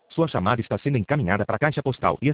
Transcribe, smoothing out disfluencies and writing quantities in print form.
Sua chamada está sendo encaminhada para a caixa postal e